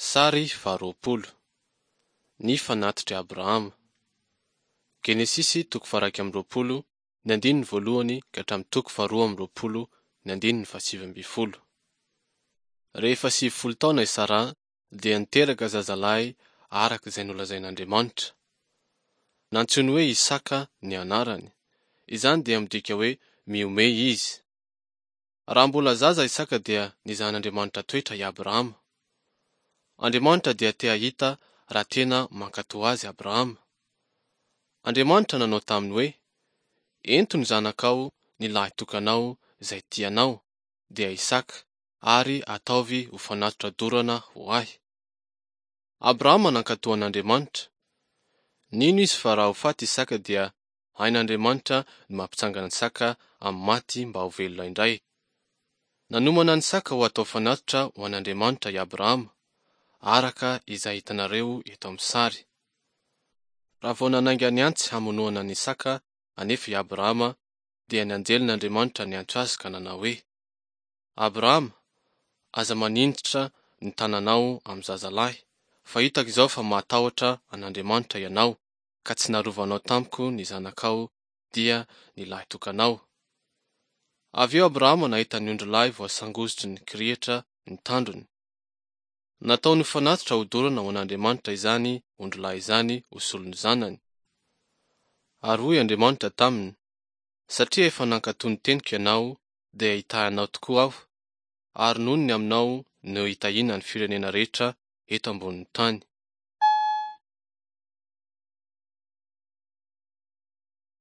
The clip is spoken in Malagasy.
Sary faharoapolo. Ny fanatitry Abrahama. Genesisy 1:20, 1 ka hatramin'ny 2:20, 1:7. Rehefa 90 taona i Sara dia niteraka zazalahy araka izay nolazain'Andriamanitra. Nantsoiny hoe Isaka ny anarany. Izany dia midika hoe mihomehy izy. Raha mbola zaza Isaka dia nizahan'Andriamanitra toetra i Abrahama. Andriamanitra dia te hahita raha tena mankatoa azy Abrahama. Andriamanitra nanao taminy hoe, ento ny zanakao, ny lahy tokanao izay tianao, dia Isaka, ary ataovy ho fanatitra dorana ho ahy. Abrahama nankatoa an'Andriamanitra. Nino izy fa raha ho faty Isaka dia hain'Andriamanitra ny mampitsangana Isaka amin'ny maty mba ho velona indray. Nanomana ny Isaka ho atao fanatitra ho an'Andriamanitra i Abrahama, araka izay hitanareo eto amin'ny sary. Raha vao nanainga ny antsy hamonoana ny Isaka anefa i Abrahama dia ny anjelin'Andriamanitra niantso azy ka nanao hoe, Abrahama, aza manindritra ny tananao amin'ny zazalahy, fa hitako izao fa mahatahotra an'Andriamanitra ianao, ka tsy narovanao tamiko ny zanakao dia ny lahy tokanao. Avy eo Abrahama nahita ny ondry lahy voasangositry ny kirihitra ny tandrony. Nataony fanatitra ho dorana ho an'Andriamanitra izany ondry lahy izany ho solon'ny zanany. Ary hoy Andriamanitra taminy, satria efa nankatoa ny teniko ianao dia hitahinao tokoa aho, ary nohon'ny aminao no hitahiana ny firenena rehetra eto ambonin'ny tany.